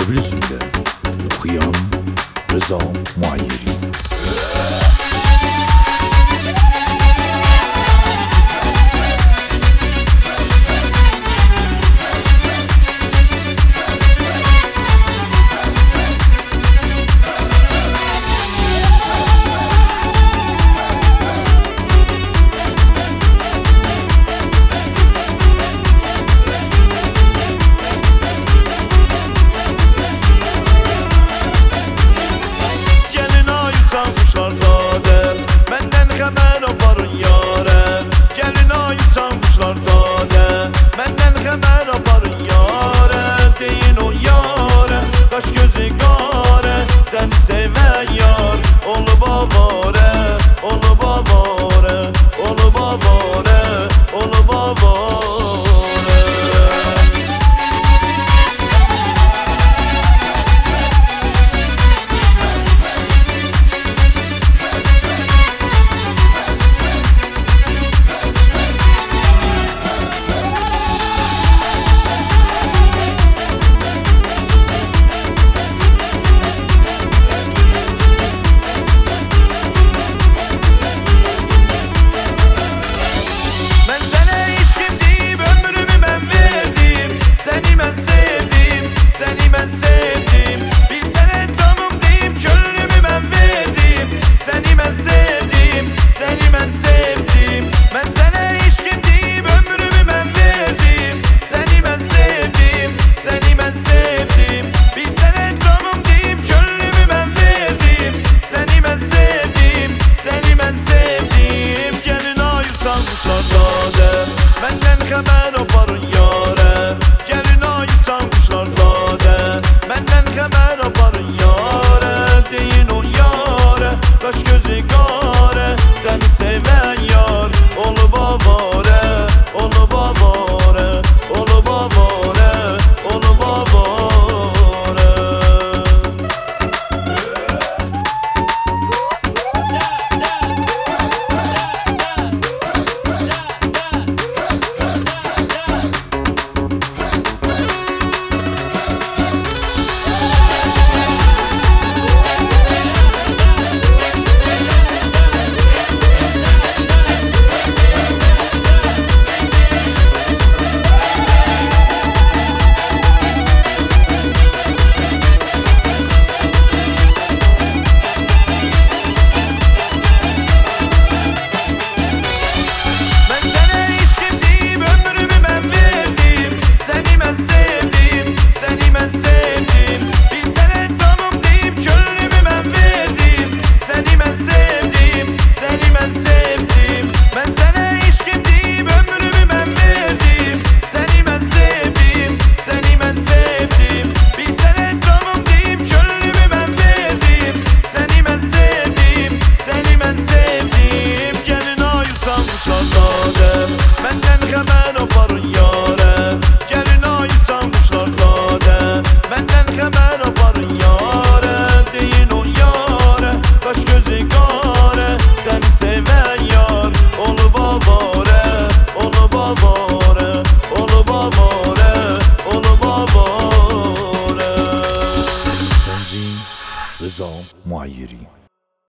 Tebliz'inde okuyan Rıza Muayyeri. Sen seven yar, onu babare, onu babare, onu babare, onu babare. Seni ben sevdim, bir sene canım deyip gönlümü ben verdim. Seni ben sevdim, seni ben sevdim. Ben sana ilişkim deyip ömrümü ben verdim. Seni ben sevdim, seni ben sevdim. Bir sene canım deyip gönlümü ben verdim. Seni ben sevdim, seni ben sevdim. Gelin ayı salmışlar dade, benden haber aparın yâre. Gelin ayı salmışlar dade, benden haber aparın yâre. Deyin o yâre, kaş gözü kare. Seni seven yar, onu babare, onu babare, onu babare, onu babare. Benden haber aparın yâre. Gelin ayı salmışlar dade, benden haber aparın yâre. Deyin o yâre, kaş gözü kare. Seni seven yar, onu babare, onu babare, onu babare, onu babare. Tenzih Rıza Muayyeri.